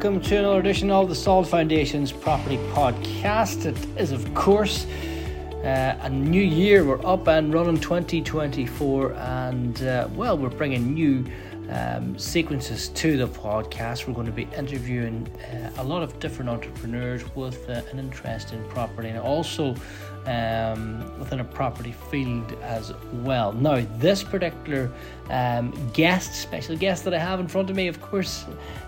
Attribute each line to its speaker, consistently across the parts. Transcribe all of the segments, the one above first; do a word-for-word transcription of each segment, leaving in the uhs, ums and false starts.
Speaker 1: welcome to another edition of the Solid Foundations Property Podcast. It is, of course, uh, a new year. We're up and running twenty twenty-four, and uh, well, we're bringing new um, sequences to the podcast. We're going to be interviewing uh, a lot of different entrepreneurs with uh, an interest in property, and also um, within a property field as well. Now, this particular um, guest, special guest that I have in front of me, of course,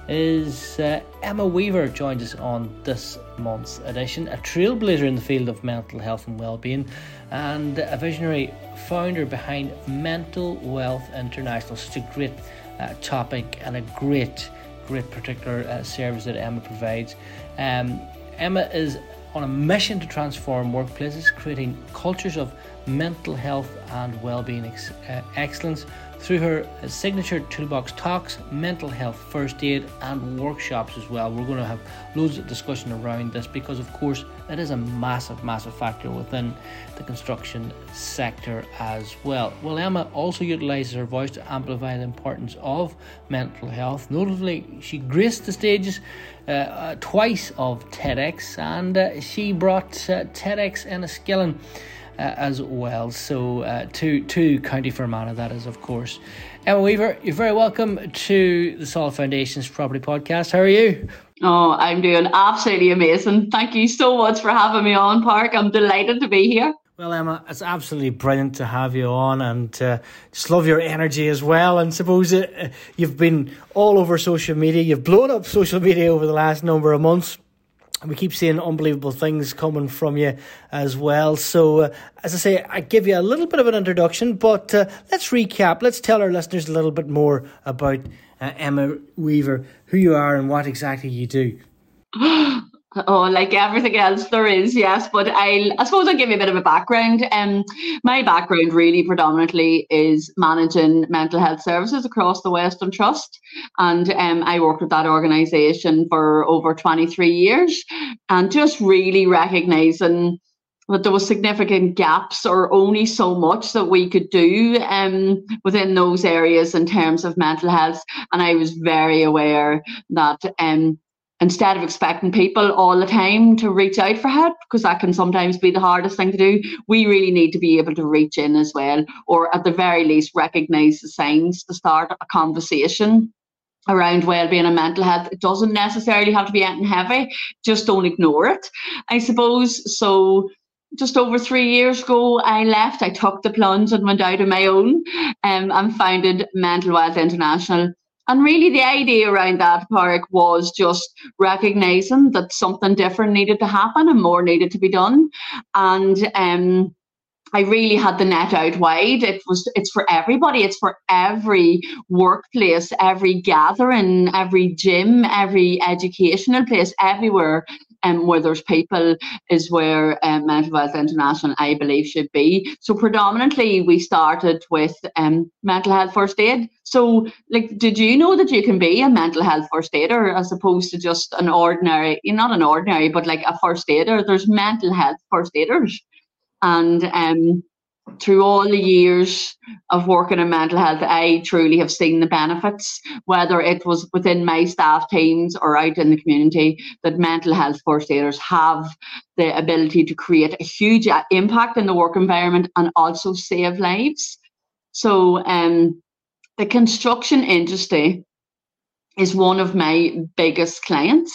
Speaker 1: is uh, Emma Weaver. Joins us on this month's edition, a trailblazer in the field of mental health and well-being, and a visionary founder behind Mental Wealth International. Such a great uh, topic and a great, great particular uh, service that Emma provides. Um, Emma is on a mission to transform workplaces, creating cultures of mental health and well-being ex- uh, excellence through her signature toolbox talks, mental health first aid, and workshops as well. We're going to have loads of discussion around this because, of course, it is a massive, massive factor within the construction sector as well. Well, Emma also utilises her voice to amplify the importance of mental health. Notably, she graced the stages uh, uh, twice of TEDx, and uh, she brought uh, TEDx Enniskillen Uh, as well. So uh, to, to County Fermanagh, that is, of course. Emma Weaver, you're very welcome to the Solid Foundations Property Podcast. How are you?
Speaker 2: Oh, I'm doing absolutely amazing. Thank you so much for having me on, Park. I'm delighted to be here.
Speaker 1: Well, Emma, it's absolutely brilliant to have you on, and uh, just love your energy as well. And suppose uh, you've been all over social media. You've blown up social media over the last number of months. We keep seeing unbelievable things coming from you as well. So, uh, as I say, I give you a little bit of an introduction, but uh, let's recap. Let's tell our listeners a little bit more about uh, Emma Weaver, who you are and what exactly you do.
Speaker 2: Oh, like everything else there is, yes. But I'll, I suppose I'll give you a bit of a background. Um, my background really predominantly is managing mental health services across the Western Trust. And um, I worked with that organisation for over twenty-three years, and just really recognising that there was significant gaps or only so much that we could do um, within those areas in terms of mental health. And I was very aware that um, instead of expecting people all the time to reach out for help, because that can sometimes be the hardest thing to do, we really need to be able to reach in as well, or at the very least recognise the signs to start a conversation around wellbeing and mental health. It doesn't necessarily have to be anything heavy, just don't ignore it, I suppose. So just over three years ago, I left, I took the plunge and went out on my own um, and founded Mental Wealth International. And really the idea around that, Park, was just recognising that something different needed to happen and more needed to be done. And um, I really had the net out wide. It was, it's for everybody. It's for every workplace, every gathering, every gym, every educational place, everywhere um, where there's people is where um, Mental Wealth International, I believe, should be. So predominantly we started with um, mental health first aid. So, like, did you know that you can be a mental health first aider as opposed to just an ordinary, not an ordinary, but like a first aider? There's mental health first aiders. And um, through all the years of working in mental health, I truly have seen the benefits, whether it was within my staff teams or out in the community, that mental health first aiders have the ability to create a huge impact in the work environment and also save lives. So um, the construction industry is one of my biggest clients.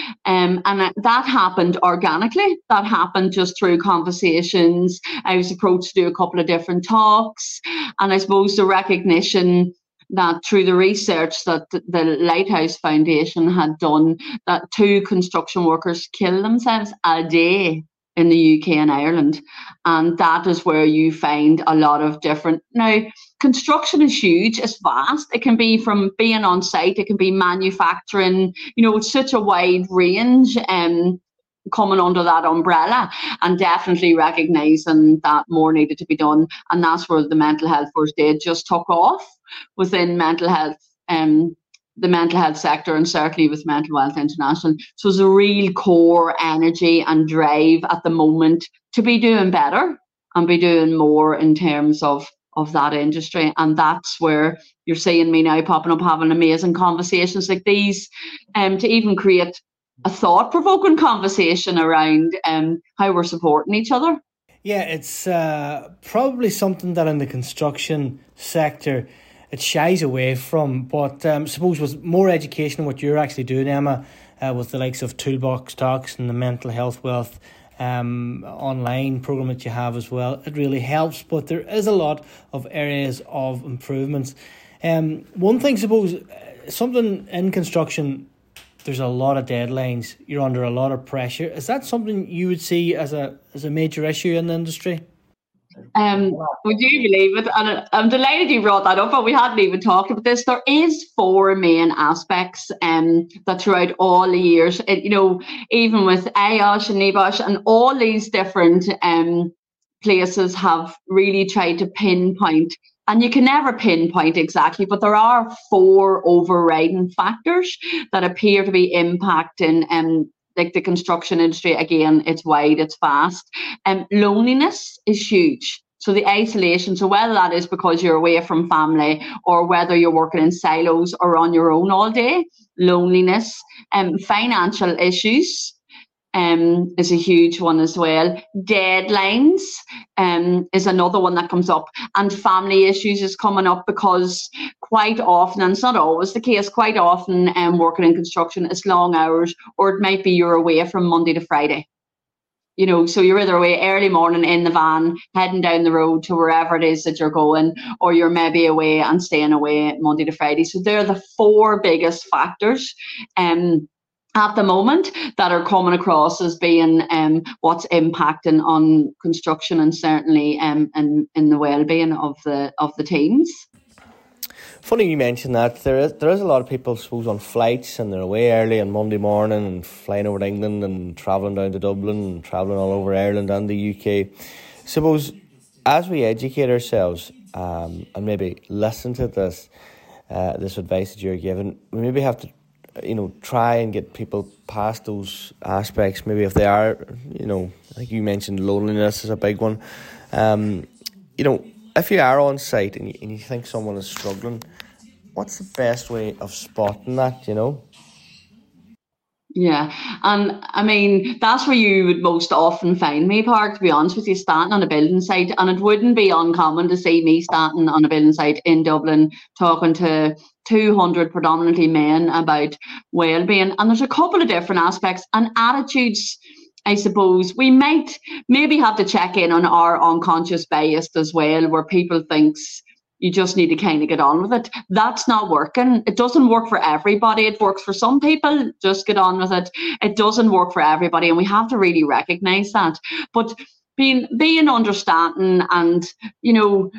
Speaker 2: Um, and that happened organically. That happened just through conversations. I was approached to do a couple of different talks. And I suppose the recognition that through the research that the Lighthouse Foundation had done, that two construction workers kill themselves a day in the U K and Ireland. And that is where you find a lot of different... Now, construction is huge, it's vast. It can be from being on site, it can be manufacturing, you know, it's such a wide range um, coming under that umbrella, and definitely recognising that more needed to be done. And that's where the mental health first aid just took off within mental health, um, the mental health sector, and certainly with Mental Wealth International. So there's a real core energy and drive at the moment to be doing better and be doing more in terms of of that industry. And that's where you're seeing me now popping up, having amazing conversations like these, um, to even create a thought-provoking conversation around um, how we're supporting each other.
Speaker 1: Yeah, it's uh, probably something that in the construction sector it shies away from. But um, I suppose with more education, what you're actually doing, Emma, uh, with the likes of Toolbox Talks and the Mental Health Wealth um, online program that you have as well, it really helps. But there is a lot of areas of improvements. Um, one thing, suppose, something in construction, there's a lot of deadlines. You're under a lot of pressure. Is that something you would see as a as a major issue in the industry?
Speaker 2: Um, would you believe it? And I'm delighted you brought that up, but we hadn't even talked about this. There is four main aspects um, that throughout all the years, it, you know, even with A O S and N B O S and all these different um, places have really tried to pinpoint. And you can never pinpoint exactly, but there are four overriding factors that appear to be impacting um, like the construction industry. Again, it's wide, it's vast. Um, loneliness is huge. So the isolation, so whether that is because you're away from family or whether you're working in silos or on your own all day, loneliness, um, financial issues, Um, is a huge one as well. Deadlines um, is another one that comes up, and family issues is coming up because quite often, and it's not always the case, quite often um, working in construction it's long hours, or it might be you're away from Monday to Friday. You know, so you're either away early morning in the van, heading down the road to wherever it is that you're going, or you're maybe away and staying away Monday to Friday. So they're the four biggest factors um, at the moment that are coming across as being um, what's impacting on construction and certainly um, in, in the well-being of the of the teams.
Speaker 3: Funny you mentioned that. There is there is a lot of people, I suppose, on flights and they're away early on Monday morning and flying over to England and travelling down to Dublin and travelling all over Ireland and the U K. Suppose as we educate ourselves um, and maybe listen to this uh, this advice that you're giving, we maybe have to, you know, try and get people past those aspects. Maybe if they are, you know, like you mentioned, loneliness is a big one. Um, you know, if you are on site and you, and you think someone is struggling, what's the best way of spotting that, you know?
Speaker 2: Yeah, and I mean, that's where you would most often find me, Park, to be honest with you, standing on a building site. And it wouldn't be uncommon to see me standing on a building site in Dublin talking to two hundred predominantly men about well-being. And there's a couple of different aspects and attitudes. I suppose we might maybe have to check in on our unconscious bias as well, where people thinks you just need to kind of get on with it. That's not working. It doesn't work for everybody. It works for some people. Just get on with it. It doesn't work for everybody, and we have to really recognise that. But being being understanding, and you know,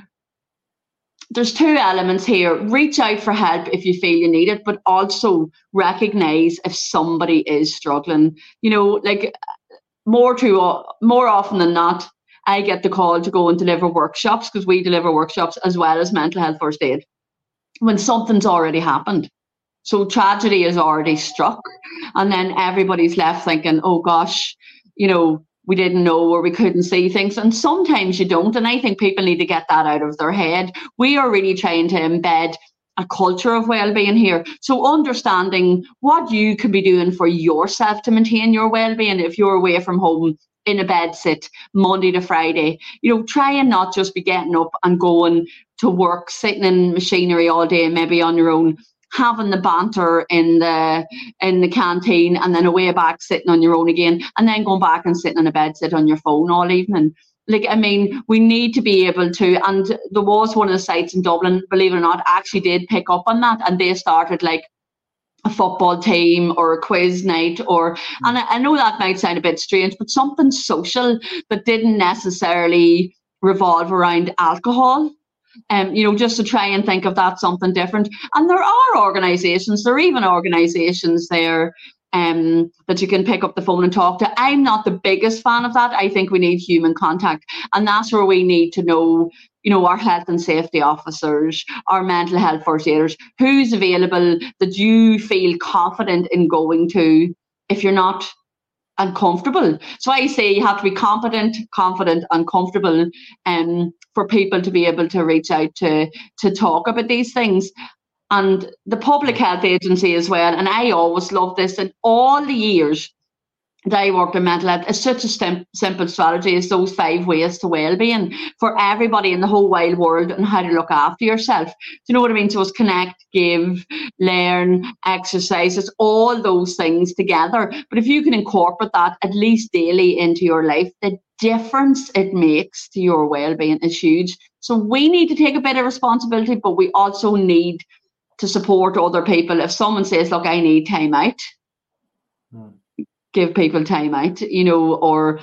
Speaker 2: there's two elements here. Reach out for help if you feel you need it, but also recognise if somebody is struggling. You know, like more to more often than not, I get the call to go and deliver workshops, because we deliver workshops as well as mental health first aid, when something's already happened. So tragedy is already struck, and then everybody's left thinking, oh gosh, you know, we didn't know or we couldn't see things. And sometimes you don't. And I think people need to get that out of their head. We are really trying to embed a culture of well-being here. So understanding what you can be doing for yourself to maintain your well-being if you're away from home in a bed sit Monday to Friday, you know, try and not just be getting up and going to work, sitting in machinery all day, maybe on your own, having the banter in the in the canteen, and then away back sitting on your own again, and then going back and sitting in a bed sit on your phone all evening. Like, I mean, we need to be able to, and there was one of the sites in Dublin, believe it or not, actually did pick up on that, and they started like a football team or a quiz night, or, and I, I know that might sound a bit strange, but something social that didn't necessarily revolve around alcohol. Um, you know, just to try and think of that something different. And there are organisations, there are even organisations there um, that you can pick up the phone and talk to. I'm not the biggest fan of that. I think we need human contact. And that's where we need to know, you know, our health and safety officers, our mental health first aiders, who's available that you feel confident in going to if you're not and comfortable. So I say you have to be competent, confident and comfortable um, for people to be able to reach out to, to talk about these things. And the Public Health Agency as well, and I always love this, in all the years that I worked in mental health, it's such a sim- simple strategy as those five ways to well-being for everybody in the whole wide world and how to look after yourself. Do you know what I mean? So it's connect, give, learn, exercise, it's all those things together. But if you can incorporate that at least daily into your life, the difference it makes to your well-being is huge. So we need to take a bit of responsibility, but we also need to support other people. If someone says, look, I need time out, hmm. give people time out, you know, or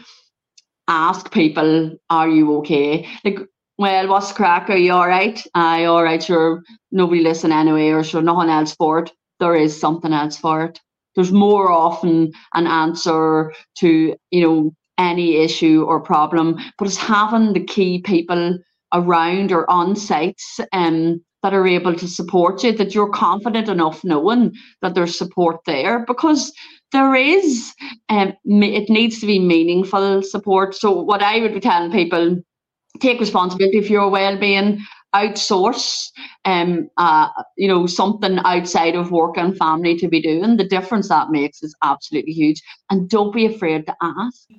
Speaker 2: ask people, are you okay? Like, well, what's the crack? Are you all right? Aye, all right, sure. Nobody listen anyway, or sure, nothing else for it. There is something else for it. There's more often an answer to, you know, any issue or problem, but it's having the key people around or on sites um, that are able to support you, that you're confident enough knowing that there's support there, because there is, um, it needs to be meaningful support. So what I would be telling people, take responsibility for your well-being, outsource, um, uh, you know, something outside of work and family to be doing. The difference that makes is absolutely huge. And don't be afraid to ask.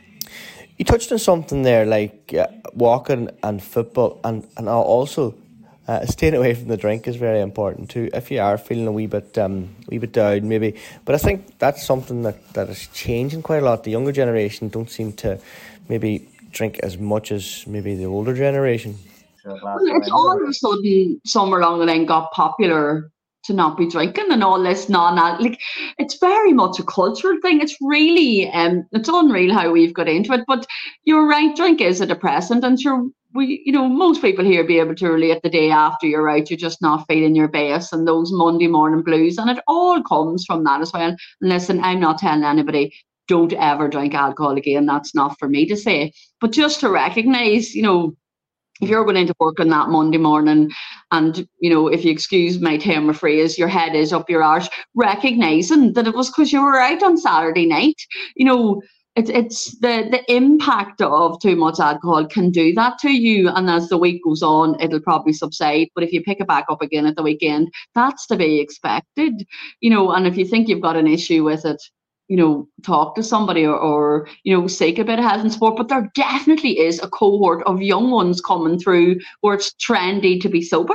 Speaker 3: You touched on something there, like uh, walking and football, and, and also uh, staying away from the drink is very important too. If you are feeling a wee bit, um, wee bit down, maybe. But I think that's something that, that is changing quite a lot. The younger generation don't seem to maybe drink as much as maybe the older generation.
Speaker 2: Well, it's all of a sudden somewhere along the line got popular to not be drinking and all this non like it's very much a cultural thing. It's really um it's unreal how we've got into it. But you're right, drink is a depressant, and sure we you know most people here be able to relate. The day after you're out, you're just not feeling your best, and those Monday morning blues, and it all comes from that as well. And listen, I'm not telling anybody don't ever drink alcohol again. That's not for me to say, but just to recognise, you know, if you're going into work on that Monday morning and, you know, if you excuse my term or phrase, your head is up your arse, recognising that it was because you were out on Saturday night, you know, it, it's the, the impact of too much alcohol can do that to you. And as the week goes on, it'll probably subside. But if you pick it back up again at the weekend, that's to be expected, you know, and if you think you've got an issue with it, you know, talk to somebody or, or, you know, seek a bit of help and support. But there definitely is a cohort of young ones coming through where it's trendy to be sober.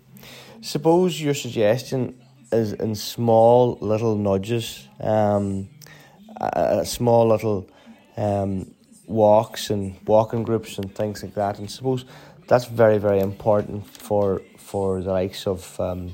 Speaker 3: Suppose your suggestion is in small little nudges, um, uh, small little um, walks and walking groups and things like that. And suppose that's very, very important for for the likes of um,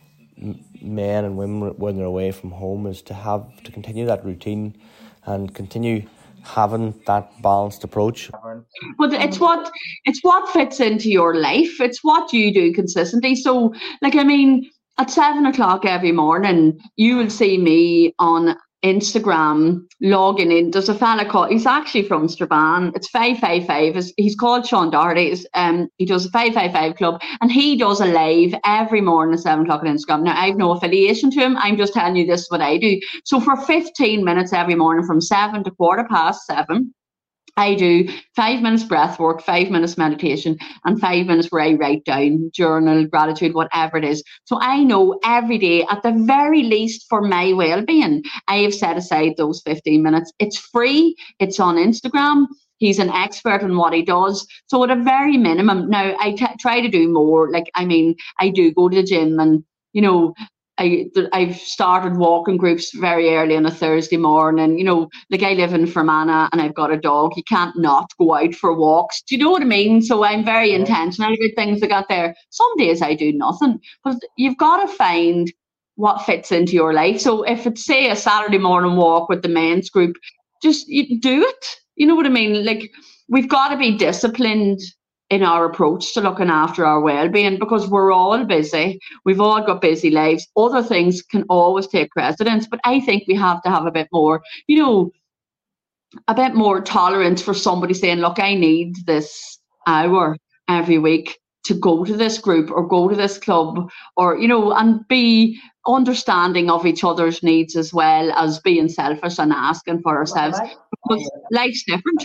Speaker 3: men and women when they're away from home, is to have to continue that routine and continue having that balanced approach.
Speaker 2: But it's what it's what fits into your life. It's what you do consistently. So, like, I mean, at seven o'clock every morning, you will see me on Instagram logging in. There's a fella called, he's actually from Strabane. It's five five five. He's called Sean Doherty. Um, he does a five five five club, and he does a live every morning at seven o'clock on Instagram. Now, I have no affiliation to him. I'm just telling you this is what I do. So for fifteen minutes every morning from seven to quarter past seven, I do five minutes breath work, five minutes meditation, and five minutes where I write down, journal, gratitude, whatever it is. So I know every day, at the very least for my well-being, I have set aside those fifteen minutes. It's free. It's on Instagram. He's an expert in what he does. So at a very minimum, now I t- try to do more. Like, I mean, I do go to the gym, and, you know, I, I've started walking groups very early on a Thursday morning. You know, like, I live in Fermanagh and I've got a dog. You can't not go out for walks. Do you know what I mean? So I'm very intentional about things I got there. Some days I do nothing, but you've got to find what fits into your life. So if it's, say, a Saturday morning walk with the men's group, just you do it. You know what I mean? Like, we've got to be disciplined in our approach to looking after our well-being, because we're all busy. We've all got busy lives. Other things can always take precedence, but I think we have to have a bit more, you know, a bit more tolerance for somebody saying, look, I need this hour every week to go to this group or go to this club, or, you know, and be understanding of each other's needs as well as being selfish and asking for ourselves, because life's different.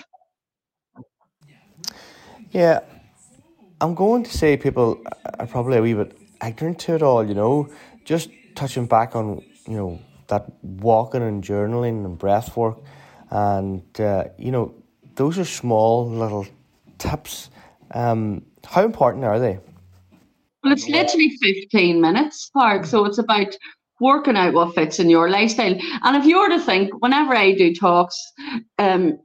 Speaker 3: Yeah, I'm going to say people are probably a wee bit ignorant to it all, you know, just touching back on, you know, that walking and journaling and breath work, and, uh, you know, those are small little tips. Um, how important are they?
Speaker 2: Well, it's literally fifteen minutes, Park, so it's about working out what fits in your lifestyle. And if you were to think, whenever I do talks, um,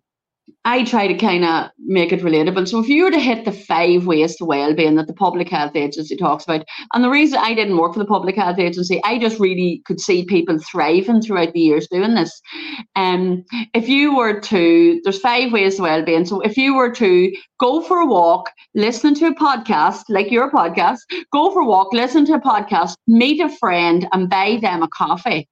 Speaker 2: I try to kind of make it relatable. So if you were to hit the five ways to well-being that the Public Health Agency talks about, and the reason I didn't work for the Public Health Agency, I just really could see people thriving throughout the years doing this. Um, if you were to, there's five ways to well-being. So if you were to go for a walk, listen to a podcast, like your podcast, go for a walk, listen to a podcast, meet a friend and buy them a coffee,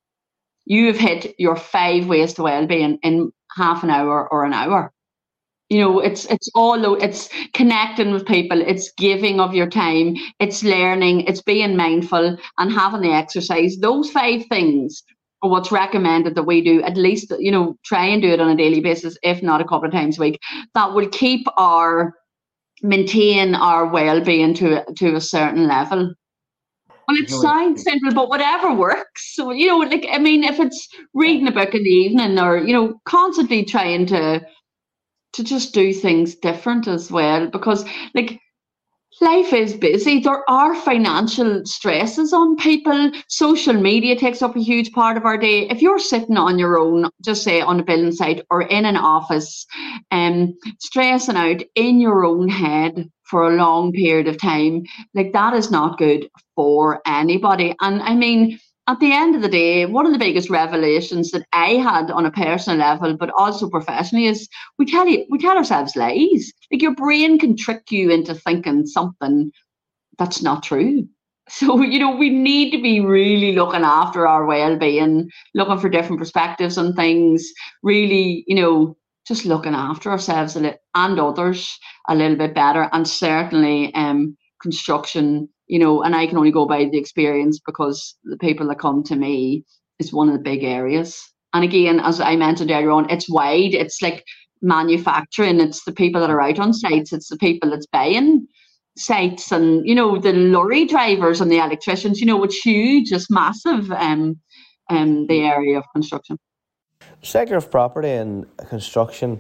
Speaker 2: you have hit your five ways to well-being in half an hour or an hour. You know, it's it's all it's connecting with people, it's giving of your time, it's learning, it's being mindful and having the exercise. Those five things are what's recommended that we do, at least, you know, try and do it on a daily basis, if not a couple of times a week. That will keep our maintain our well-being to to a certain level. Well, it sounds simple, but whatever works. So, you know, like, I mean, if it's reading a book in the evening, or, you know, constantly trying to to just do things different as well, because, like, life is busy. There are financial stresses on people. Social media takes up a huge part of our day. If you're sitting on your own, just say on a building site or in an office, um, stressing out in your own head for a long period of time, like, that is not good for anybody. And I mean, at the end of the day, one of the biggest revelations that I had on a personal level, but also professionally, is we tell you, we tell ourselves lies. Like, your brain can trick you into thinking something that's not true. So, you know, we need to be really looking after our well-being, looking for different perspectives on things, really, you know, just looking after ourselves a li- and others a little bit better. And certainly um, construction, you know, and I can only go by the experience, because the people that come to me is one of the big areas. And again, as I mentioned earlier on, it's wide. It's like manufacturing. It's the people that are out on sites. It's the people that's buying sites, and, you know, the lorry drivers and the electricians. You know, it's huge. It's massive, um, um, the area of construction.
Speaker 3: Sector of property and construction,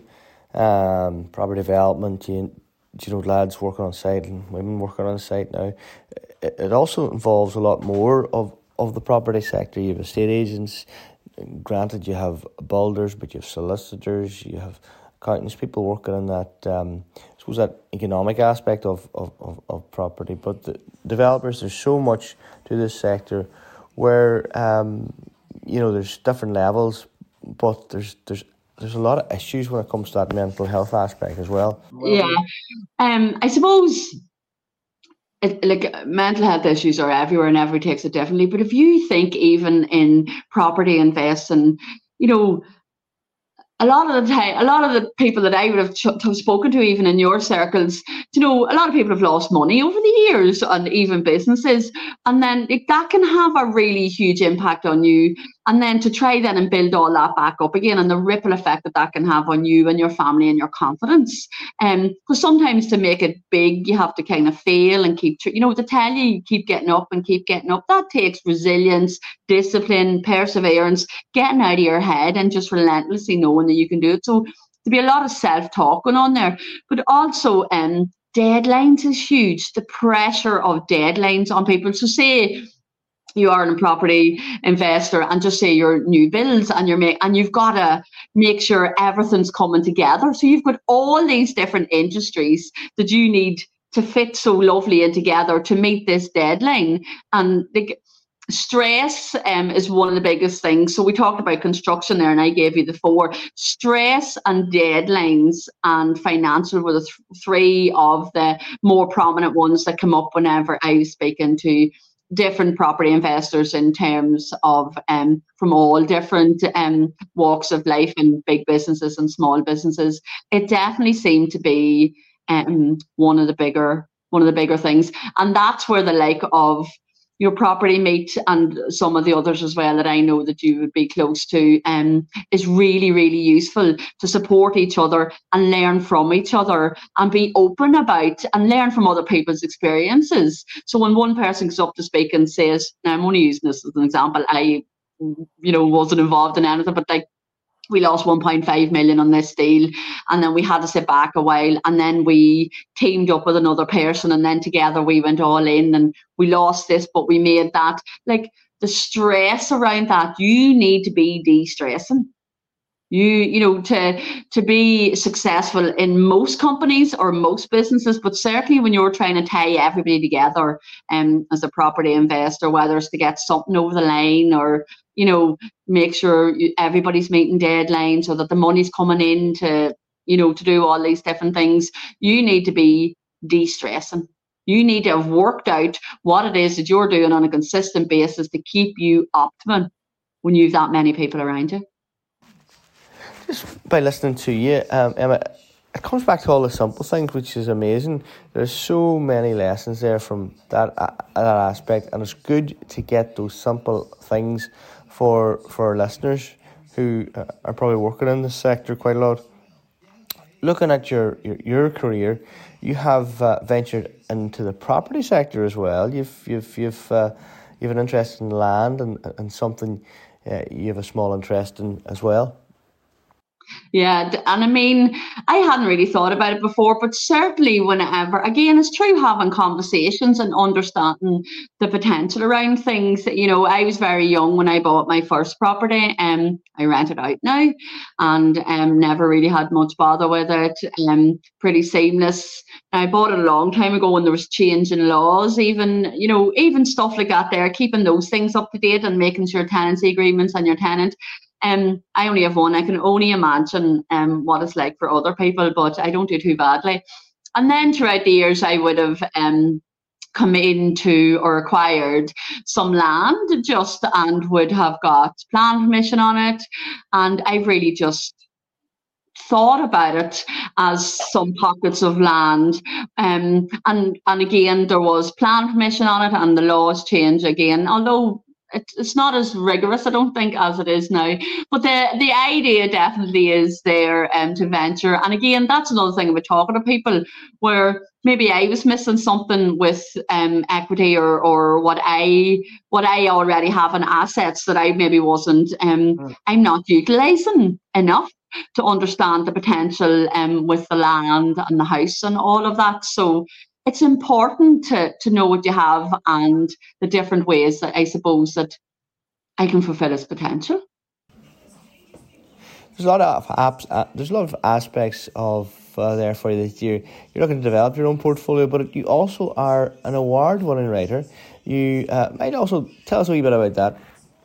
Speaker 3: um, property development, you, you know, lads working on site and women working on site now. It, it also involves a lot more of, of the property sector. You have estate agents. Granted, you have builders, but you have solicitors, you have accountants, people working in that, um, I suppose, that economic aspect of, of, of, of property. But the developers, there's so much to this sector where, um, you know, there's different levels, but there's there's there's a lot of issues when it comes to that mental health aspect as well.
Speaker 2: Yeah, um, I suppose it, like, mental health issues are everywhere and everybody takes it differently. But if you think even in property investing, you know, a lot of the time, a lot of the people that I would have, ch- have spoken to, even in your circles, you know, a lot of people have lost money over the years, and even businesses. And then like, that can have a really huge impact on you. And then to try then and build all that back up again, and the ripple effect that that can have on you and your family and your confidence. Um, because sometimes to make it big, you have to kind of fail and keep, you know, to tell you, you keep getting up and keep getting up. That takes resilience, discipline, perseverance, getting out of your head and just relentlessly knowing that you can do it. So there'll be a lot of self-talk going on there, but also um, deadlines is huge. The pressure of deadlines on people. So say you are a property investor, and just say your new builds, and you're make, and you've got to make sure everything's coming together. So you've got all these different industries that you need to fit so lovely in together to meet this deadline. And the stress um, is one of the biggest things. So we talked about construction there, and I gave you the four. Stress and deadlines and financial were the th- three of the more prominent ones that come up whenever I was speaking to different property investors, in terms of um, from all different um, walks of life, and big businesses and small businesses. It definitely seemed to be um, one of the bigger one of the bigger things, and that's where the like of, your property meet and some of the others as well that I know that you would be close to, um, is really, really useful to support each other and learn from each other and be open about and learn from other people's experiences. So when one person goes up to speak and says, now I'm only using this as an example, I, you know, wasn't involved in anything, but like, we lost one point five million on this deal, and then we had to sit back a while, and then we teamed up with another person, and then together we went all in, and we lost this, but we made that. Like, the stress around that, you need to be de-stressing. You, you know, to to be successful in most companies or most businesses, but certainly when you're trying to tie everybody together, um, as a property investor, whether it's to get something over the line or, you know, make sure you, everybody's meeting deadlines so that the money's coming in to, you know, to do all these different things, you need to be de-stressing. You need to have worked out what it is that you're doing on a consistent basis to keep you optimum when you've that many people around you.
Speaker 3: Just by listening to you, um, Emma, it comes back to all the simple things, which is amazing. There's so many lessons there from that uh, that aspect, and it's good to get those simple things for for our listeners who uh, are probably working in this sector quite a lot. Looking at your your, your career, you have uh, ventured into the property sector as well. You've you've you've uh, you've an interest in land and and something uh, you have a small interest in as well.
Speaker 2: Yeah, and I mean, I hadn't really thought about it before, but certainly whenever, again, it's true having conversations and understanding the potential around things. You know, I was very young when I bought my first property, and um, I rented out now, and um, never really had much bother with it. Um, pretty seamless. I bought it a long time ago when there was change in laws, even, you know, even stuff like that there, keeping those things up to date and making sure tenancy agreements and your tenant. Um, I only have one. I can only imagine um, what it's like for other people, but I don't do too badly. And then throughout the years, I would have um, come into or acquired some land just and would have got plan permission on it. And I've really just thought about it as some pockets of land. Um, and, and again, there was plan permission on it and the laws change again, although it's not as rigorous, I don't think, as it is now. But the, the idea definitely is there um, to venture. And again, that's another thing about talking to people where maybe I was missing something with um, equity or or what I what I already have in assets that I maybe wasn't, um, mm. I'm not utilising enough to understand the potential um, with the land and the house and all of that. So it's important to, to know what you have and the different ways that I suppose that I can fulfill its potential.
Speaker 3: There's a lot of apps. Uh, there's a lot of aspects of uh, there for you that you're you're looking to develop your own portfolio, but you also are an award-winning writer. You uh, might also tell us a wee bit about that.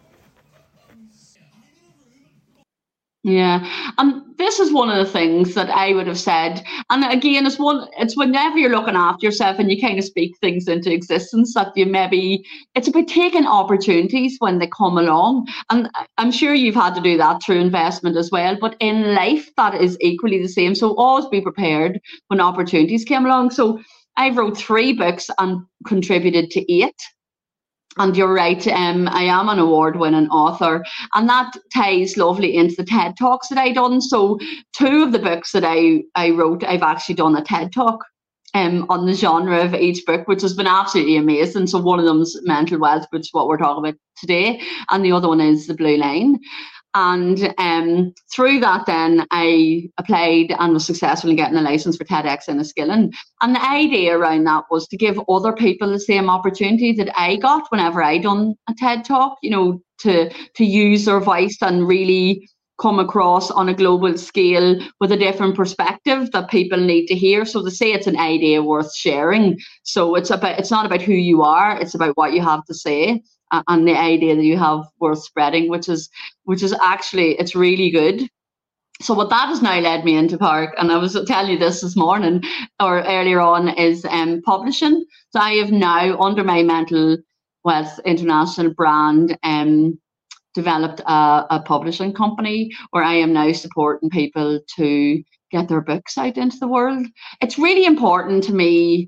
Speaker 2: Yeah, and this is one of the things that I would have said. And again, it's one. It's whenever you're looking after yourself and you kind of speak things into existence that you maybe. It's about taking opportunities when they come along, and I'm sure you've had to do that through investment as well. But in life, that is equally the same. So always be prepared when opportunities come along. So I wrote three books and contributed to eight. And you're right, um, I am an award-winning author, and that ties lovely into the TED Talks that I done. So two of the books that I, I wrote, I've actually done a TED Talk um, on the genre of each book, which has been absolutely amazing. So one of them's Mental Wealth, which is what we're talking about today, and the other one is The Blue Line. And um, through that then I applied and was successful in getting a licence for TEDx Enniskillen. And the idea around that was to give other people the same opportunity that I got whenever I done a TED Talk, you know, to, to use their voice and really come across on a global scale with a different perspective that people need to hear. So to say it's an idea worth sharing. So it's about it's not about who you are, it's about what you have to say. And the idea that you have worth spreading, which is which is actually, it's really good. So what that has now led me into, Park, and I was telling you this this morning or earlier on, is um, publishing. So I have now, under my Mental Wealth International brand, um, developed a, a publishing company where I am now supporting people to get their books out into the world. It's really important to me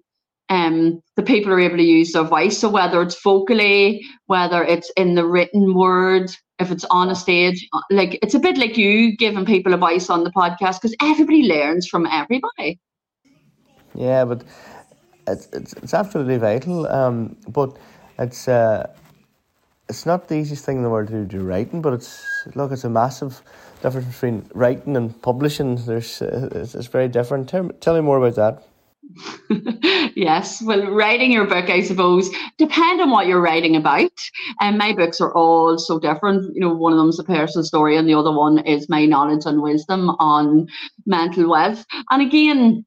Speaker 2: um, the people are able to use their voice. So whether it's vocally, whether it's in the written word, if it's on a stage, like it's a bit like you giving people a voice on the podcast, because everybody learns from everybody.
Speaker 3: Yeah, but it's it's, it's absolutely vital. Um, but it's uh, it's not the easiest thing in the world to do writing. But it's look, it's a massive difference between writing and publishing. There's uh, it's, it's very different. Tell, tell me more about that.
Speaker 2: Yes, well, writing your book, I suppose, depend on what you're writing about. And my books are all so different. You know, one of them is a personal story, and the other one is my knowledge and wisdom on mental wealth. And again,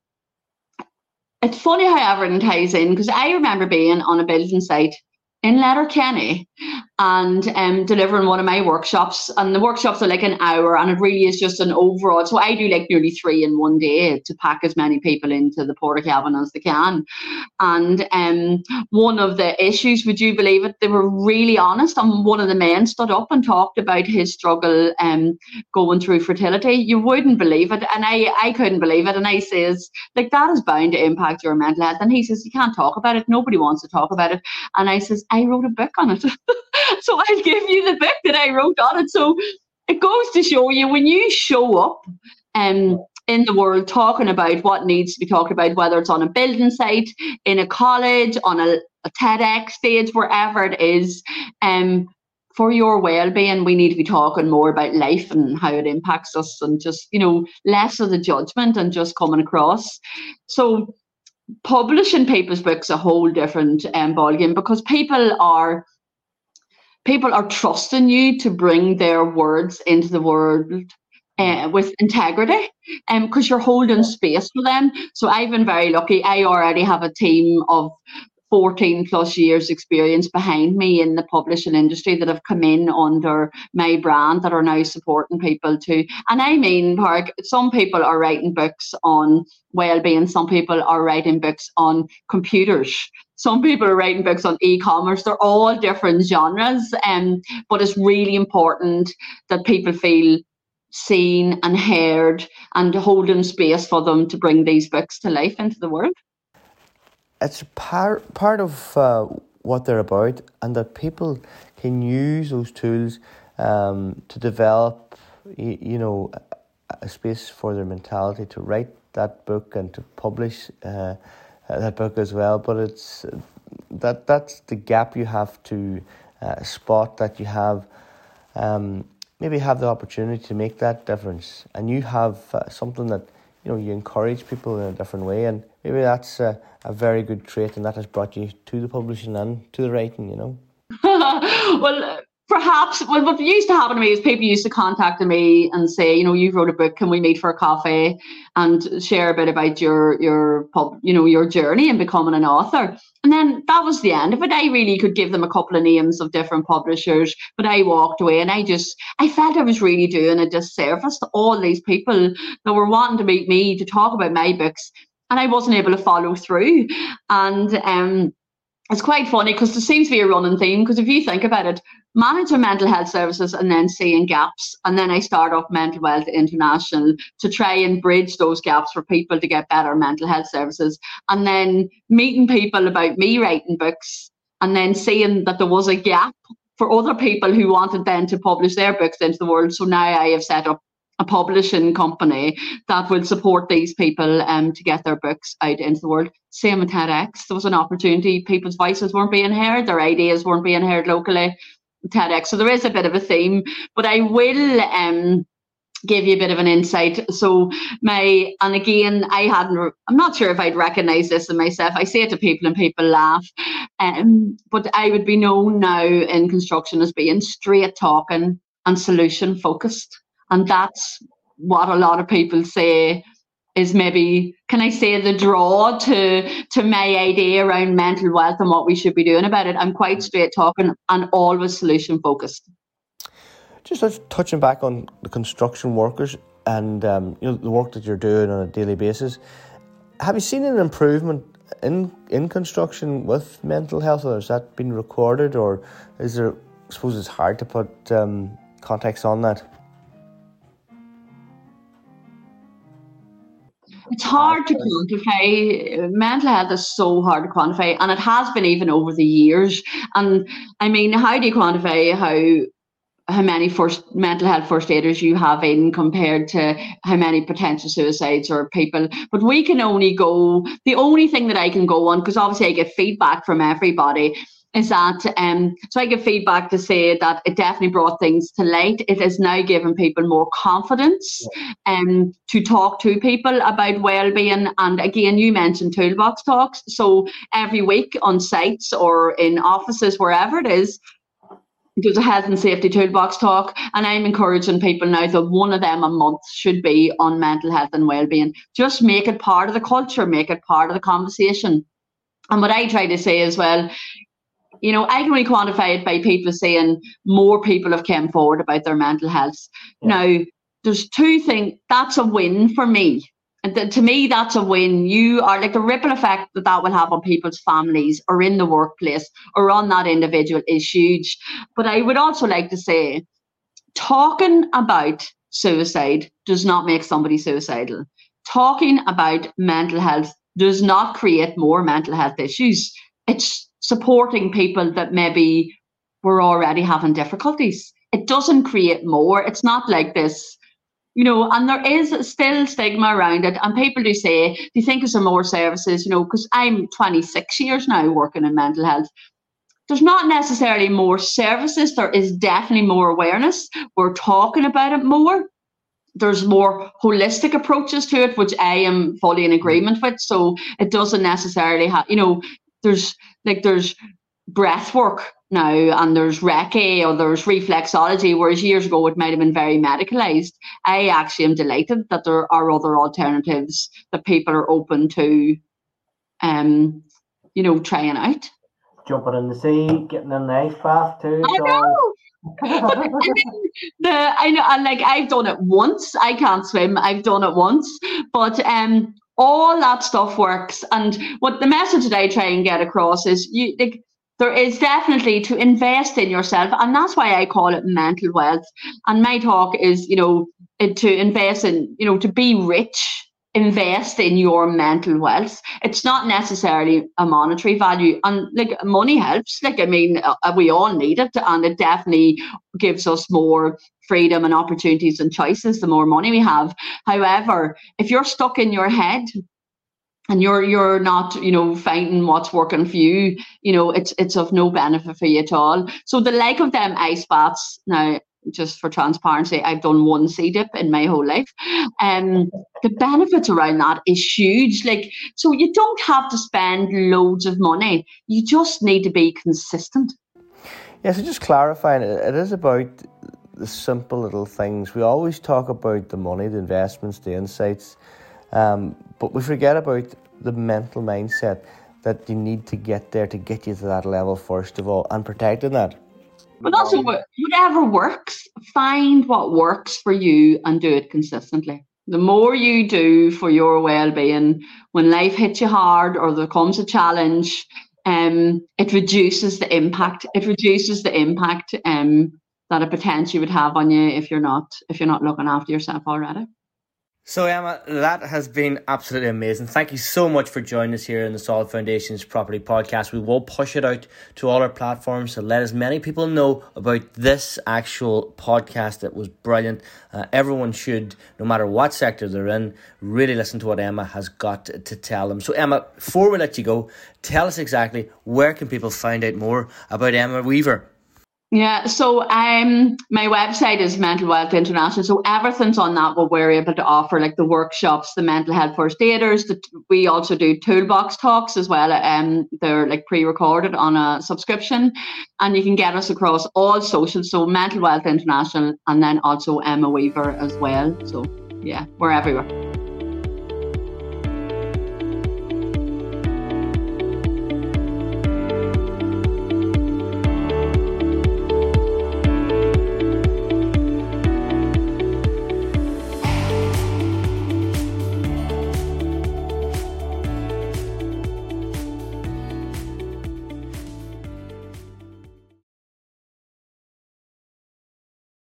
Speaker 2: it's funny how everything ties in, because I remember being on a building site in Letterkenny and um, delivering one of my workshops. And the workshops are like an hour, and it really is just an overall. So I do like nearly three in one day to pack as many people into the Portakabin as they can. And um, one of the issues, would you believe it, they were really honest. And one of the men stood up and talked about his struggle um, going through fertility. You wouldn't believe it. And I, I couldn't believe it. And I says, like, that is bound to impact your mental health. And he says, you can't talk about it. Nobody wants to talk about it. And I says, I wrote a book on it. So I'll give you the book that I wrote on it. So it goes to show you, when you show up um, in the world talking about what needs to be talked about, whether it's on a building site, in a college, on a, a TEDx stage, wherever it is, um, for your well-being, we need to be talking more about life and how it impacts us, and just, you know, less of the judgment and just coming across. So publishing people's books a whole different um, ballgame, because people are people are trusting you to bring their words into the world uh, with integrity, and um, because you're holding space for them. So I've been very lucky. I already have a team of fourteen plus years experience behind me in the publishing industry that have come in under my brand, that are now supporting people too. And I mean, Park, some people are writing books on well-being, some people are writing books on computers, some people are writing books on e-commerce. They're all different genres, um, but it's really important that people feel seen and heard, and holding space for them to bring these books to life into the world.
Speaker 3: It's part part of uh, what they're about, and that people can use those tools um, to develop, you, you know, a space for their mentality to write that book and to publish uh, that book as well. But it's that that's the gap you have to uh, spot, that you have um, maybe have the opportunity to make that difference, and you have uh, something that, you know, you encourage people in a different way, and maybe that's a, a very good trait, and that has brought you to the publishing and to the writing, you know.
Speaker 2: Well, perhaps, well, what used to happen to me is people used to contact me and say, you know, you wrote a book, can we meet for a coffee and share a bit about your, your pub, you know, your journey in becoming an author. And then that was the end of it. I really could give them a couple of names of different publishers, but I walked away, and I just, I felt I was really doing a disservice to all these people that were wanting to meet me to talk about my books, and I wasn't able to follow through. And um, it's quite funny, because there seems to be a running theme, because if you think about it, managing mental health services and then seeing gaps, and then I start off Mental Wealth International to try and bridge those gaps for people to get better mental health services, and then meeting people about me writing books, and then seeing that there was a gap for other people who wanted then to publish their books into the world. So now I have set up a publishing company that will support these people um, to get their books out into the world. Same with TEDx. There was an opportunity. People's voices weren't being heard. Their ideas weren't being heard locally. TEDx. So there is a bit of a theme, but I will um, give you a bit of an insight. So my, and again, I hadn't, I'm not sure if I'd recognize this in myself. I say it to people and people laugh, um, but I would be known now in construction as being straight talking and solution focused. And that's what a lot of people say is maybe, can I say, the draw to to my idea around mental wealth and what we should be doing about it. I'm quite straight talking and always solution focused.
Speaker 3: Just touching back on the construction workers and um, you know, the work that you're doing on a daily basis, have you seen an improvement in in construction with mental health, or has that been recorded, or is there, I suppose it's hard to put um, context on that?
Speaker 2: It's hard to quantify. Mental health is so hard to quantify, and it has been even over the years. And I mean, how do you quantify how how many first mental health first aiders you have in compared to how many potential suicides or people? But we can only go, the only thing that I can go on, because obviously I get feedback from everybody, is that, um, so I get feedback to say that it definitely brought things to light. It has now given people more confidence um, to talk to people about wellbeing. And again, you mentioned toolbox talks. So every week on sites or in offices, wherever it is, there's a health and safety toolbox talk, and I'm encouraging people now that one of them a month should be on mental health and wellbeing. Just make it part of the culture, make it part of the conversation. And what I try to say as well, you know, I can only quantify it by people saying more people have come forward about their mental health. Yeah. Now, there's two things, that's a win for me. And th- to me, that's a win. You are like the ripple effect that that will have on people's families or in the workplace or on that individual is huge. But I would also like to say, talking about suicide does not make somebody suicidal. Talking about mental health does not create more mental health issues. It's supporting people that maybe were already having difficulties. It doesn't create more. It's not like this. You know, and there is still stigma around it. And people do say, do you think there's some more services? You know, because I'm twenty-six years now working in mental health. There's not necessarily more services. There is definitely more awareness. We're talking about it more. There's more holistic approaches to it, which I am fully in agreement with. So it doesn't necessarily have, you know, there's like there's breath work now, and there's Reiki or there's reflexology, whereas years ago it might have been very medicalized. I actually am delighted that there are other alternatives that people are open to, um, you know, trying out.
Speaker 3: Jumping in the sea, getting in the ice bath too.
Speaker 2: I know. But I mean, the I know, and like I've done it once. I can't swim. I've done it once, but um, all that stuff works. And what the message that I try and get across is, you like. There is definitely to invest in yourself, and that's why I call it mental wealth. And my talk is, you know, to invest in, you know, to be rich, invest in your mental wealth. It's not necessarily a monetary value, and like money helps. Like, I mean, uh, we all need it, and it definitely gives us more freedom and opportunities and choices the more money we have. However, if you're stuck in your head, and you're you're not, you know, finding what's working for you, you know, it's it's of no benefit for you at all. So the like of them ice baths, now, just for transparency, I've done one sea dip in my whole life. Um, the benefits around that is huge. Like, so you don't have to spend loads of money. You just need to be consistent.
Speaker 3: Yeah, so just clarifying, it is about the simple little things. We always talk about the money, the investments, the insights. Um, but we forget about the mental mindset that you need to get there to get you to that level first of all, and protecting that.
Speaker 2: But also, whatever works, find what works for you and do it consistently. The more you do for your well-being, when life hits you hard or there comes a challenge, um, it reduces the impact. It reduces the impact um, that it potentially would have on you if you're not if you're not looking after yourself already.
Speaker 3: So Emma, that has been absolutely amazing. Thank you so much for joining us here in the Solid Foundations Property Podcast. We will push it out to all our platforms to let as many people know about this actual podcast. It was brilliant. Uh, everyone should, no matter what sector they're in, really listen to what Emma has got to tell them. So Emma, before we let you go, tell us exactly where can people find out more about Emma Weaver?
Speaker 2: Yeah, so um, my website is Mental Wealth International. So everything's on that, what we're able to offer, like the workshops, the mental health first aiders. The, we also do toolbox talks as well. Um, they're like pre-recorded on a subscription, and you can get us across all socials. So Mental Wealth International, and then also Emma Weaver as well. So yeah, we're everywhere.